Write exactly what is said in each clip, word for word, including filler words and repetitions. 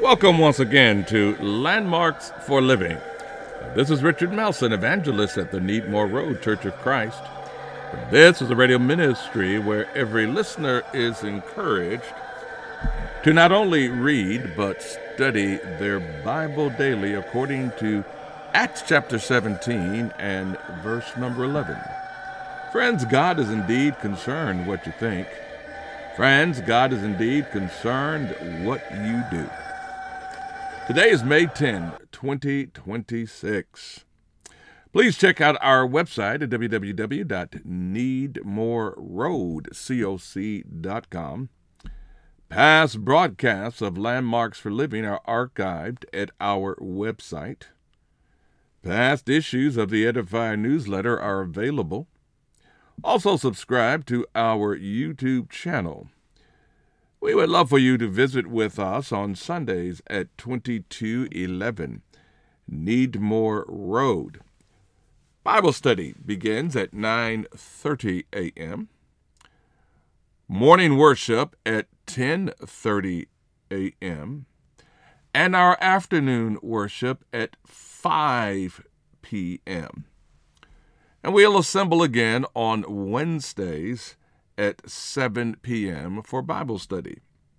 Welcome once again to Landmarks for Living. This is Richard Melson, evangelist at the Needmore Road Church of Christ. This is a radio ministry where every listener is encouraged to not only read but study their Bible daily according to Acts chapter seventeen and verse number eleven. Friends, God is indeed concerned what you think. Friends, God is indeed concerned what you do. Today is May tenth, twenty twenty-six. Please check out our website at w w w dot needmore road coc dot com. Past broadcasts of Landmarks for Living are archived at our website. Past issues of the Edifier newsletter are available. Also subscribe to our YouTube channel. We would love for you to visit with us on Sundays at twenty-two eleven Needmore Road. Bible study begins at nine thirty a.m. Morning worship at ten thirty a.m. and our afternoon worship at five p.m. And we'll assemble again on Wednesdays at seven p.m. for Bible study.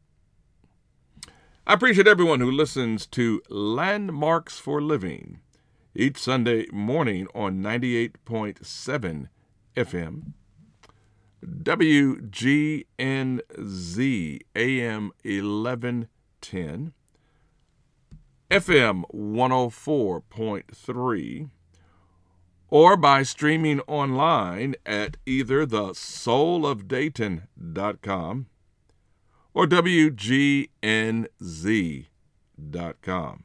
I appreciate everyone who listens to Landmarks for Living each Sunday morning on ninety-eight point seven F M, W G N Z A M eleven ten, F M one oh four point three, or by streaming online at either the soul of dayton dot com or w g n z dot com.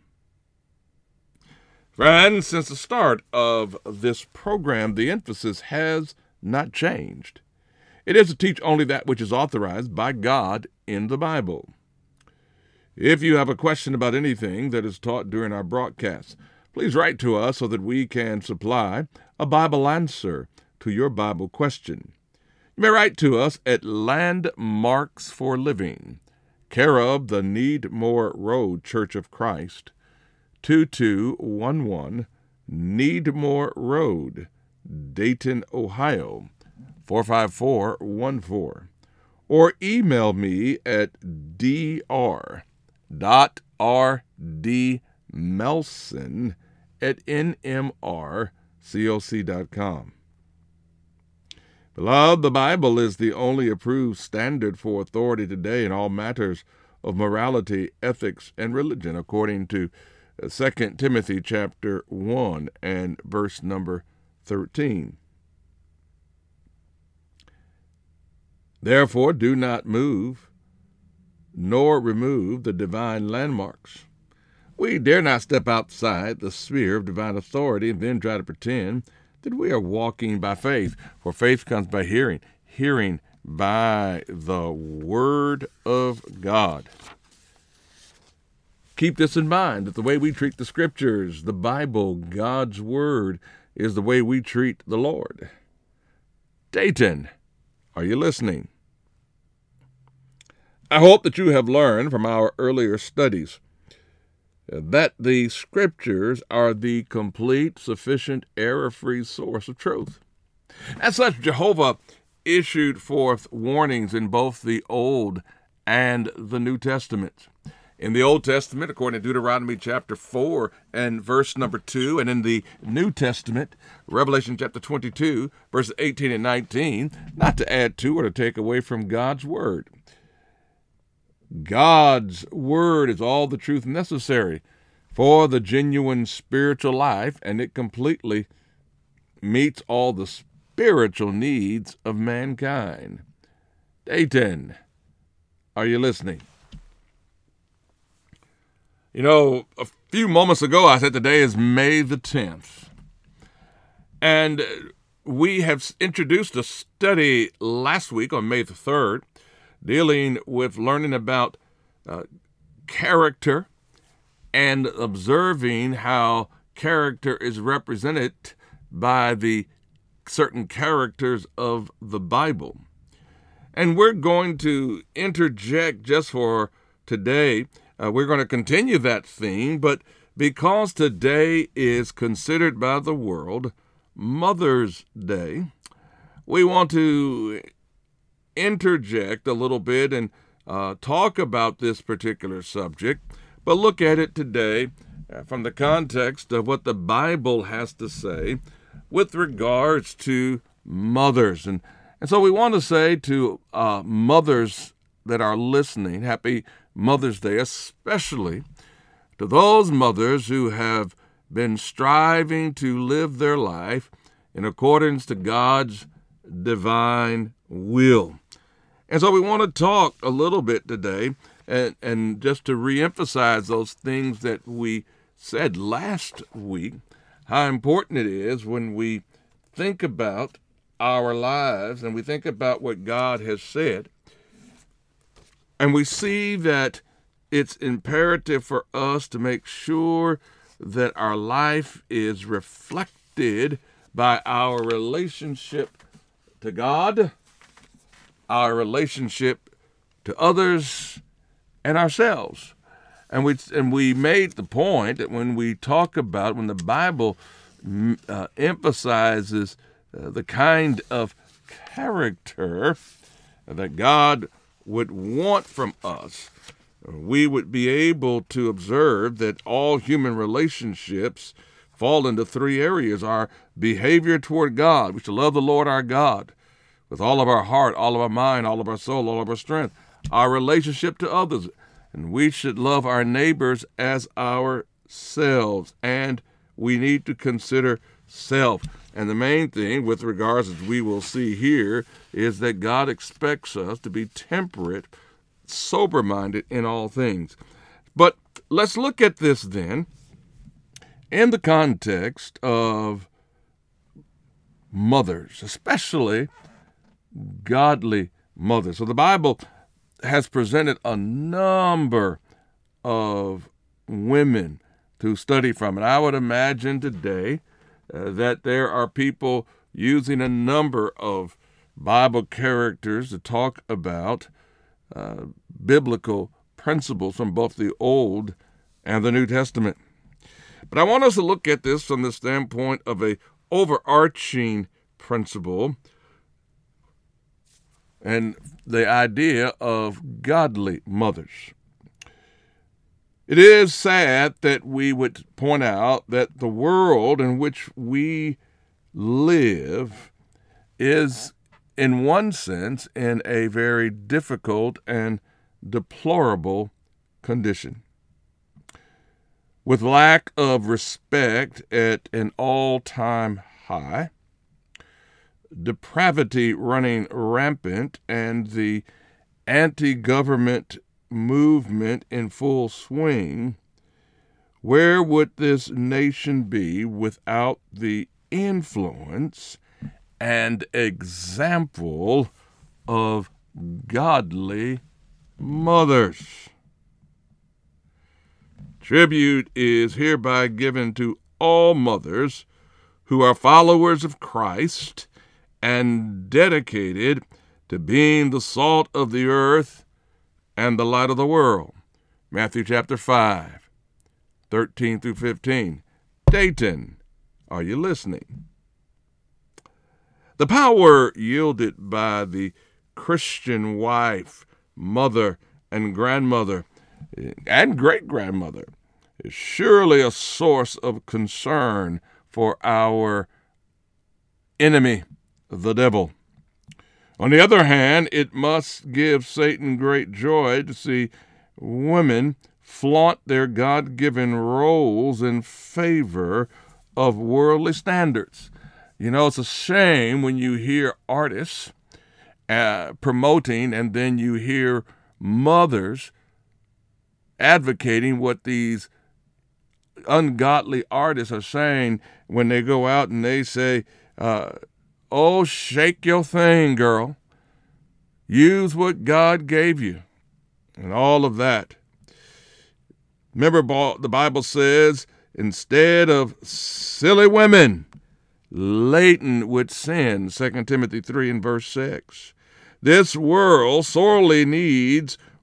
Friends, since the start of this program, the emphasis has not changed. It is to teach only that which is authorized by God in the Bible. If you have a question about anything that is taught during our broadcasts, please write to us so that we can supply a Bible answer to your Bible question. You may write to us at Landmarks for Living, care of the Needmore Road Church of Christ, twenty-two eleven Needmore Road, Dayton, Ohio, four five four one four, or email me at dr dot r d melson at n m r coc dot com. Beloved, the Bible is the only approved standard for authority today in all matters of morality, ethics, and religion, according to Second Timothy chapter one and verse number thirteen. Therefore, do not move nor remove the divine landmarks. We dare not step outside the sphere of divine authority and then try to pretend that we are walking by faith. For faith comes by hearing, hearing by the Word of God. Keep this in mind, that the way we treat the Scriptures, the Bible, God's Word, is the way we treat the Lord. Dayton, are you listening? I hope that you have learned from our earlier studies that the Scriptures are the complete, sufficient, error-free source of truth. As such, Jehovah issued forth warnings in both the Old and the New Testaments. In the Old Testament, according to Deuteronomy chapter four and verse number two, and in the New Testament, Revelation chapter twenty-two, verses eighteen and nineteen, not to add to or to take away from God's Word. God's Word is all the truth necessary for the genuine spiritual life, and it completely meets all the spiritual needs of mankind. Dayton, are you listening? You know, a few moments ago I said today is May the tenth, and we have introduced a study last week on May the third dealing with learning about uh, character and observing how character is represented by the certain characters of the Bible. And we're going to interject just for today Uh, we're going to continue that theme, but because today is considered by the world Mother's Day, we want to interject a little bit and uh, talk about this particular subject, but look at it today uh, from the context of what the Bible has to say with regards to mothers. And, and so we want to say to uh, mothers that are listening, happy Mother's Day, especially to those mothers who have been striving to live their life in accordance to God's divine will. And so we want to talk a little bit today, and, and just to reemphasize those things that we said last week, how important it is when we think about our lives and we think about what God has said, and we see that it's imperative for us to make sure that our life is reflected by our relationship to God, our relationship to others, and ourselves. And we and we made the point that when we talk about, when the Bible uh, emphasizes uh, the kind of character that God would want from us, we would be able to observe that all human relationships fall into three areas: our behavior toward God. We should love the Lord our God with all of our heart, all of our mind, all of our soul, all of our strength. Our relationship to others, and we should love our neighbors as ourselves. And we need to consider self. And the main thing with regards, as we will see here, is that God expects us to be temperate, sober-minded in all things. But let's look at this then in the context of mothers, especially godly mothers. So the Bible has presented a number of women to study from. And I would imagine today uh, that there are people using a number of Bible characters to talk about uh, biblical principles from both the Old and the New Testament. But I want us to look at this from the standpoint of a overarching principle and the idea of godly mothers. It is sad that we would point out that the world in which we live is, in one sense, in a very difficult and deplorable condition, with lack of respect at an all-time high, depravity running rampant, and the anti-government movement in full swing. Where would this nation be without the influence and example of godly mothers? Tribute is hereby given to all mothers who are followers of Christ and dedicated to being the salt of the earth and the light of the world. Matthew chapter five, thirteen through fifteen. Dayton, are you listening? The power yielded by the Christian wife, mother, and grandmother, and great-grandmother is surely a source of concern for our enemy, the devil. On the other hand, it must give Satan great joy to see women flaunt their God-given roles in favor of worldly standards. You know, it's a shame when you hear artists uh, promoting, and then you hear mothers advocating what these ungodly artists are saying when they go out and they say, uh, oh, shake your thing, girl. Use what God gave you, and all of that. Remember, the Bible says, instead of silly women laden with sin, Second Timothy three and verse six. This world sorely needs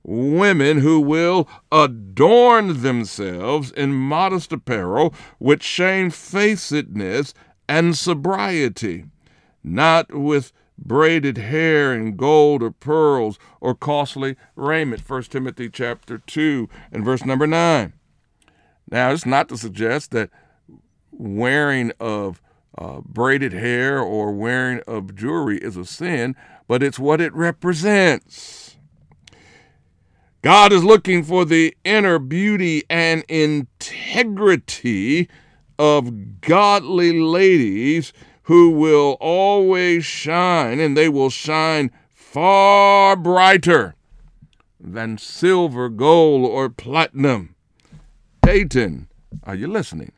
women who will adorn themselves in modest apparel with shamefacedness and sobriety, not with braided hair and gold or pearls or costly raiment. First Timothy chapter two and verse number nine. Now, it's not to suggest that wearing of uh, braided hair or wearing of jewelry is a sin, but it's what it represents. God is looking for the inner beauty and integrity of godly ladies who will always shine, and they will shine far brighter than silver, gold, or platinum. Dayton, are you listening?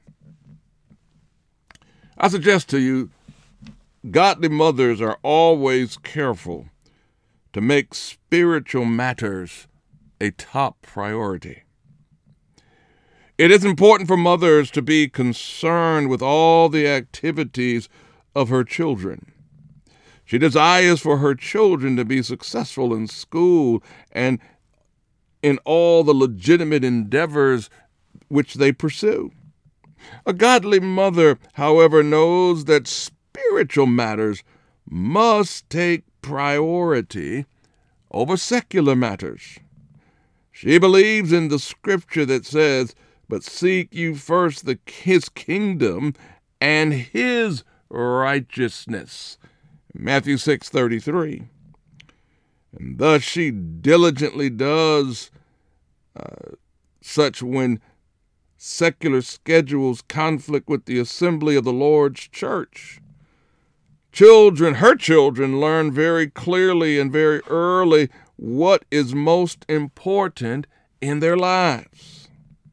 I suggest to you, godly mothers are always careful to make spiritual matters a top priority. It is important for mothers to be concerned with all the activities of her children. She desires for her children to be successful in school and in all the legitimate endeavors which they pursue. A godly mother, however, knows that spiritual matters must take priority over secular matters. She believes in the scripture that says, "But seek you first the his kingdom and his righteousness." Matthew six thirty-three. And thus she diligently does uh, such when secular schedules conflict with the assembly of the Lord's church. Children, her children, learn very clearly and very early what is most important in their lives.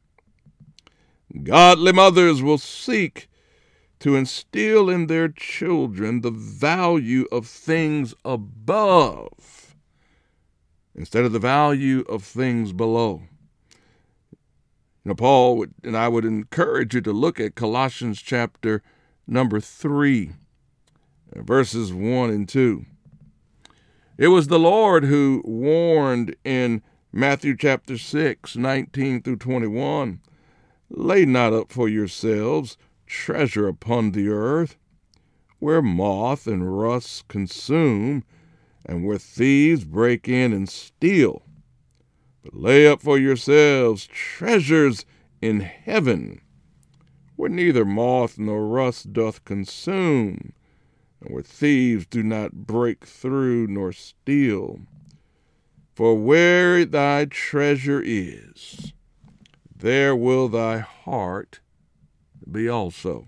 Godly mothers will seek to instill in their children the value of things above instead of the value of things below. You know, Paul would, and I would encourage you to look at Colossians chapter number three, verses one and two. It was the Lord who warned in Matthew chapter six, nineteen through twenty-one, "Lay not up for yourselves treasure upon the earth, where moth and rust consume, and where thieves break in and steal. But lay up for yourselves treasures in heaven, where neither moth nor rust doth consume, and where thieves do not break through nor steal. For where thy treasure is, there will thy heart be also."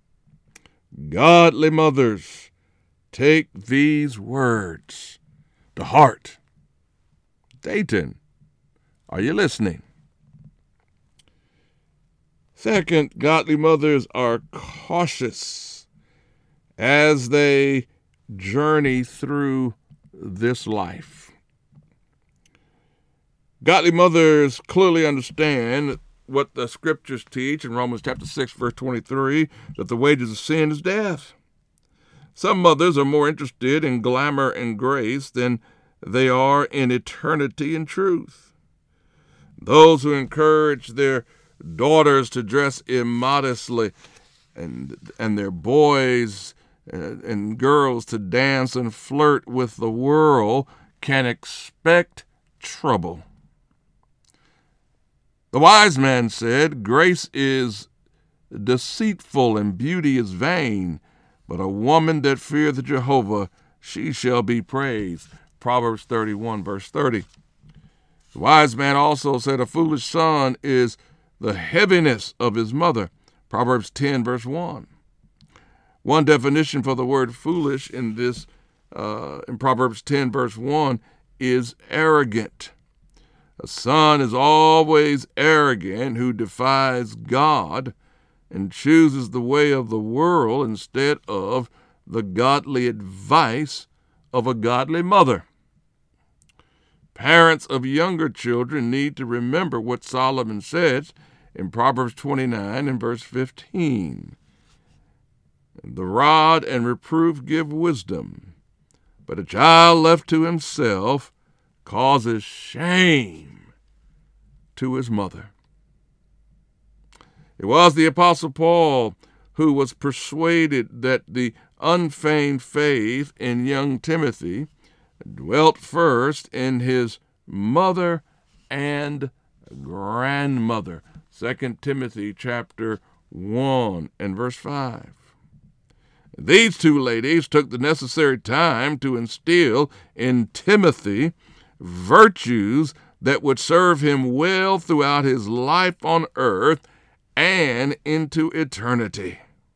Godly mothers, take these words to heart. Dayton, are you listening? Second, godly mothers are cautious as they journey through this life. Godly mothers clearly understand what the scriptures teach in Romans chapter six, verse twenty-three, that the wages of sin is death. Some mothers are more interested in glamour and grace than they are in eternity and truth. Those who encourage their daughters to dress immodestly and, and their boys and, and girls to dance and flirt with the world can expect trouble. The wise man said, "Grace is deceitful and beauty is vain, but a woman that feareth Jehovah, she shall be praised." Proverbs thirty-one, verse thirty. The wise man also said, "A foolish son is the heaviness of his mother." Proverbs ten, verse one. One definition for the word foolish in this, uh, in Proverbs ten, verse one, is arrogant. A son is always arrogant who defies God and chooses the way of the world instead of the godly advice of a godly mother. Parents of younger children need to remember what Solomon says in Proverbs twenty-nine and verse fifteen. "The rod and reproof give wisdom, but a child left to himself causes shame to his mother. It was the Apostle Paul who was persuaded that the unfeigned faith in young Timothy dwelt first in his mother and grandmother. Second Timothy chapter one and verse five. These two ladies took the necessary time to instill in Timothy virtues that would serve him well throughout his life on earth and into eternity.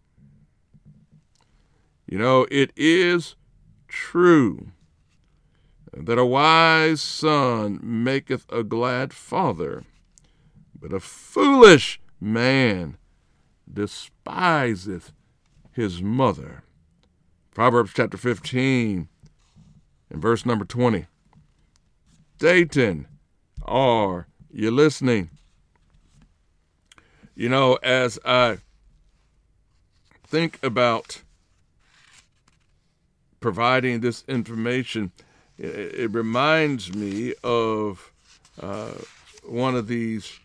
You know, it is true that a wise son maketh a glad father, but a foolish man despiseth his mother. Proverbs chapter fifteen and verse number twenty. Dayton, are you listening? You know, as I think about providing this information, it, it reminds me of uh, one of these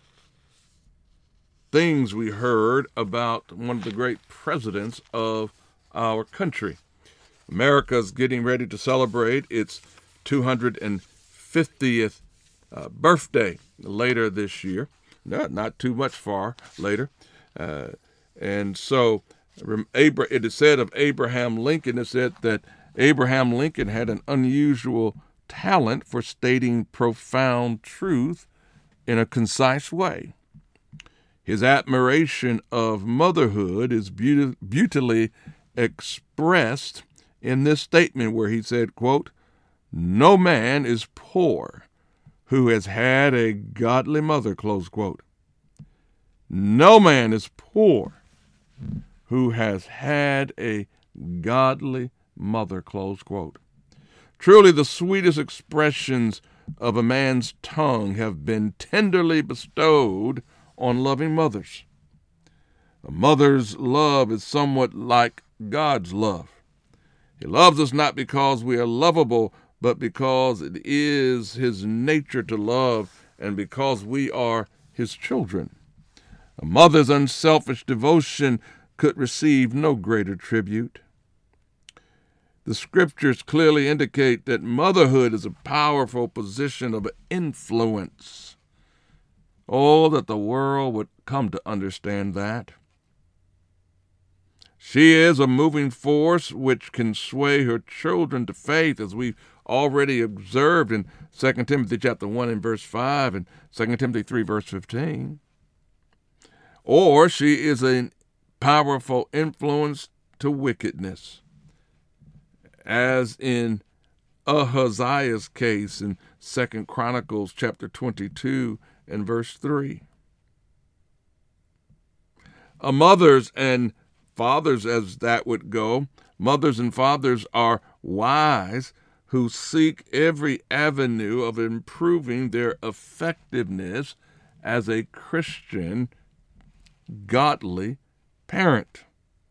things we heard about one of the great presidents of our country. America's getting ready to celebrate its two hundred fiftieth uh, birthday later this year. Not, not too much far later. Uh, and so it is said of Abraham Lincoln, it said that Abraham Lincoln had an unusual talent for stating profound truth in a concise way. His admiration of motherhood is beauty, beautifully expressed in this statement where he said, quote, "No man is poor who has had a godly mother," close quote. No man is poor who has had a godly mother, close quote. Truly the sweetest expressions of a man's tongue have been tenderly bestowed on loving mothers. A mother's love is somewhat like God's love. He loves us not because we are lovable, but because it is his nature to love and because we are his children. A mother's unselfish devotion could receive no greater tribute. The scriptures clearly indicate that motherhood is a powerful position of influence. Oh, that the world would come to understand that. She is a moving force which can sway her children to faith, as we've already observed in Second Timothy chapter one and verse five and Second Timothy three verse fifteen. Or she is a powerful influence to wickedness, as in Ahaziah's case in Second Chronicles chapter twenty-two and verse three. A mothers and fathers, as that would go, mothers and fathers are wise who seek every avenue of improving their effectiveness as a Christian, godly parent.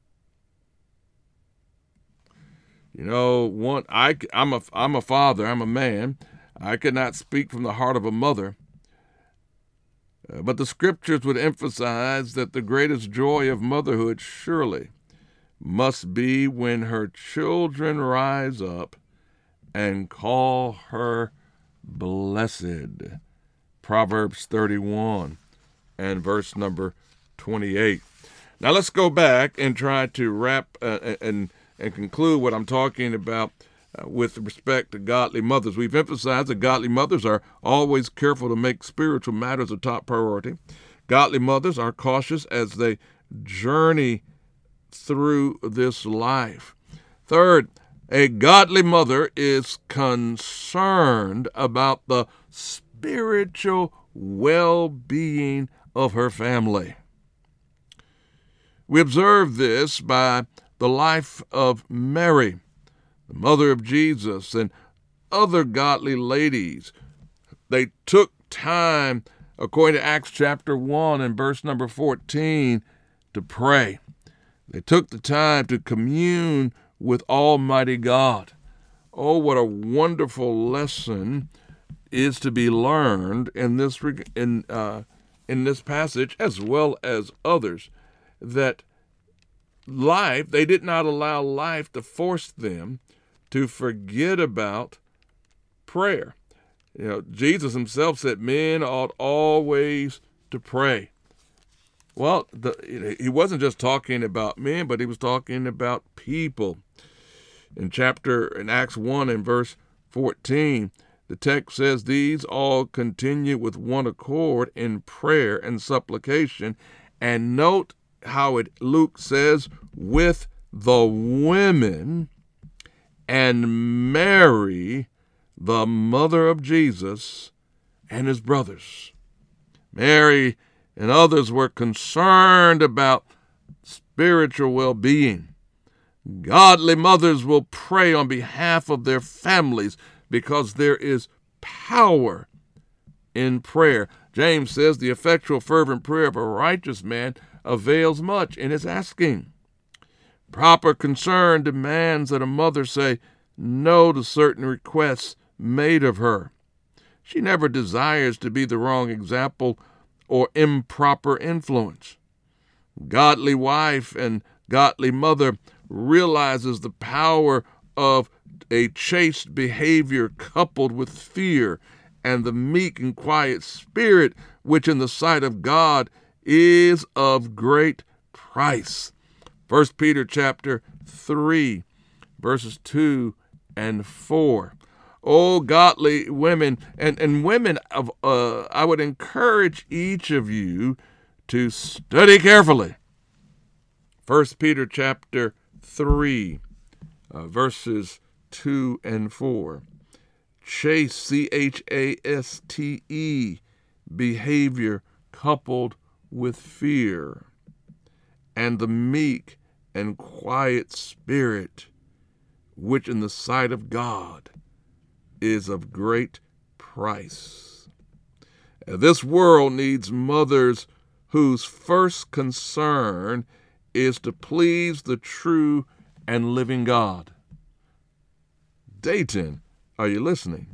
You know, one I I'm a I'm a father. I'm a man. I cannot speak from the heart of a mother. Uh, but the scriptures would emphasize that the greatest joy of motherhood surely must be when her children rise up and call her blessed. Proverbs thirty-one and verse number twenty-eight. Now let's go back and try to wrap uh, and and conclude what I'm talking about uh, with respect to godly mothers. We've emphasized that godly mothers are always careful to make spiritual matters a top priority. Godly mothers are cautious as they journey through this life. Third, a godly mother is concerned about the spiritual well-being of her family. We observe this by the life of Mary, the mother of Jesus, and other godly ladies. They took time, according to Acts chapter one and verse number fourteen, to pray. They took the time to commune with Almighty God. Oh, what a wonderful lesson is to be learned in this in uh, in this passage, as well as others, that life, they did not allow life to force them to forget about prayer. You know, Jesus himself said men ought always to pray. Well, the, he wasn't just talking about men, but he was talking about people. In chapter, in Acts one and verse fourteen, the text says, these all continue with one accord in prayer and supplication. And note how it, Luke says, with the women and Mary, the mother of Jesus, and his brothers. Mary and others were concerned about spiritual well-being. Godly mothers will pray on behalf of their families because there is power in prayer. James says the effectual fervent prayer of a righteous man avails much in his asking. Proper concern demands that a mother say no to certain requests made of her. She never desires to be the wrong example or improper influence. Godly wife and godly mother realizes the power of a chaste behavior coupled with fear and the meek and quiet spirit, which in the sight of God is of great price. First Peter chapter three, verses two and four. Oh, godly women, and, and women, of uh, I would encourage each of you to study carefully. First Peter chapter three, uh, verses two and four. Chaste, C H A S T E, behavior coupled with fear, and the meek and quiet spirit, which in the sight of God is of great price. This world needs mothers whose first concern is to please the true and living God. Dayton, are you listening?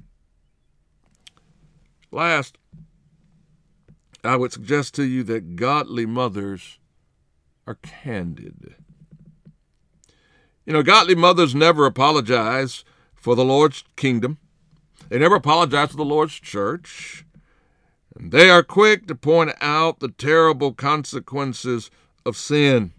Last, I would suggest to you that godly mothers are candid. You know, godly mothers never apologize for the Lord's kingdom. They never apologize for the Lord's church. And they are quick to point out the terrible consequences of sin.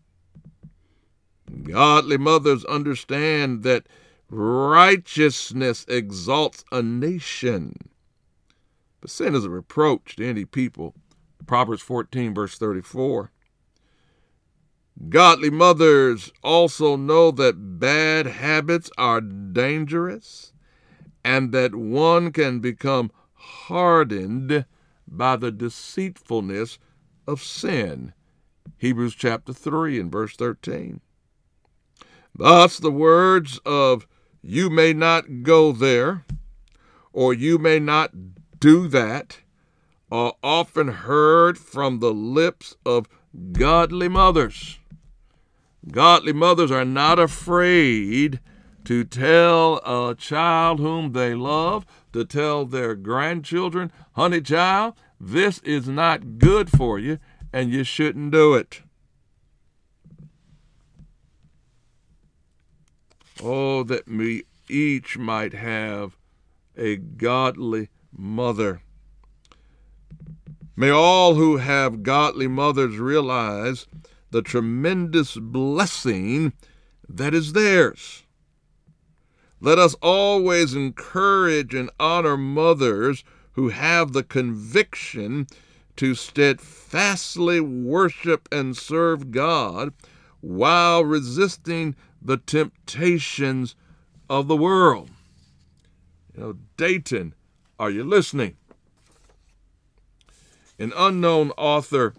Godly mothers understand that righteousness exalts a nation, but sin is a reproach to any people. Proverbs fourteen, verse thirty-four. Godly mothers also know that bad habits are dangerous and that one can become hardened by the deceitfulness of sin. Hebrews chapter three and verse thirteen. Thus the words of "you may not go there" or "you may not do that" are often heard from the lips of godly mothers. Godly mothers are not afraid to tell a child whom they love, to tell their grandchildren, "Honey child, this is not good for you, and you shouldn't do it." Oh, that we each might have a godly mother. May all who have godly mothers realize the tremendous blessing that is theirs. Let us always encourage and honor mothers who have the conviction to steadfastly worship and serve God while resisting the temptations of the world. You know, Dayton, are you listening? An unknown author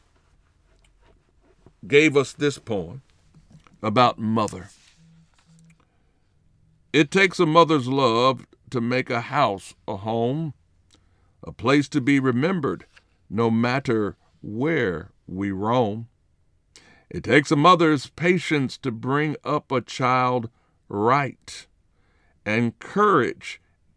gave us this poem about mother. It takes a mother's love to make a house a home, a place to be remembered no matter where we roam. It takes a mother's patience to bring up a child right, and courage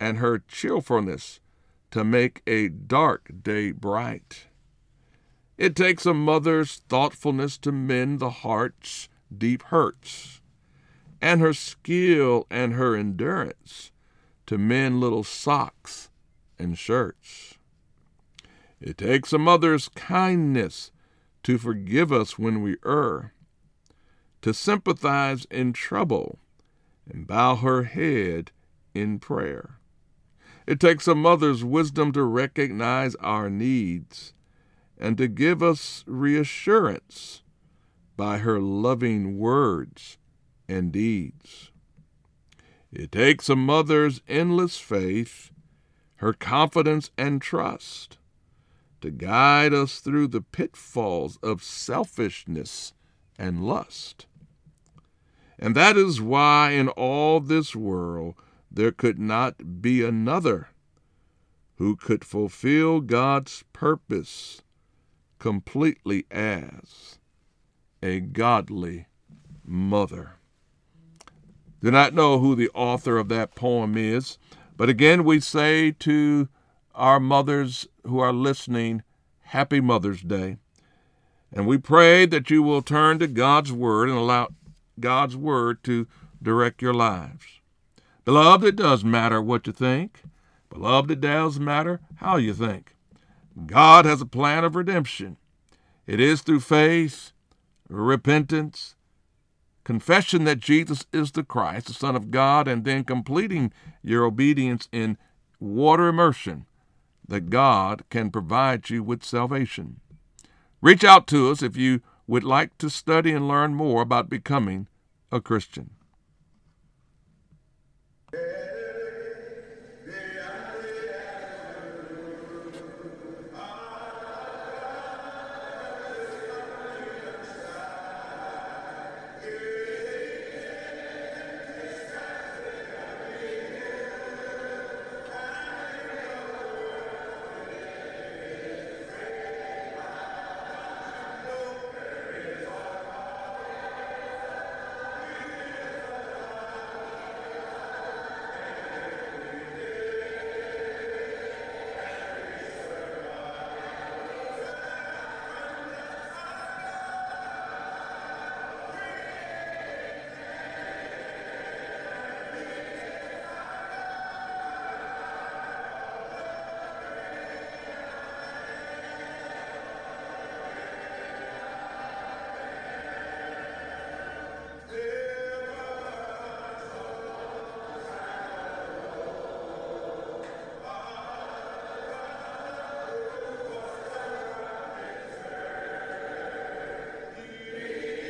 and her cheerfulness to make a dark day bright. It takes a mother's thoughtfulness to mend the heart's deep hurts, and her skill and her endurance to mend little socks and shirts. It takes a mother's kindness to forgive us when we err, to sympathize in trouble and bow her head in prayer. It takes a mother's wisdom to recognize our needs and to give us reassurance by her loving words and deeds. It takes a mother's endless faith, her confidence and trust, to guide us through the pitfalls of selfishness and lust. And that is why in all this world there could not be another who could fulfill God's purpose completely as a godly mother. Do not know who the author of that poem is, but again we say to our mothers who are listening, Happy Mother's Day. And we pray that you will turn to God's Word and allow God's Word to direct your lives. Beloved, it does matter what you think. Beloved, it does matter how you think. God has a plan of redemption. It is through faith, repentance, confession that Jesus is the Christ, the Son of God, and then completing your obedience in water immersion that God can provide you with salvation. Reach out to us if you would like to study and learn more about becoming a Christian.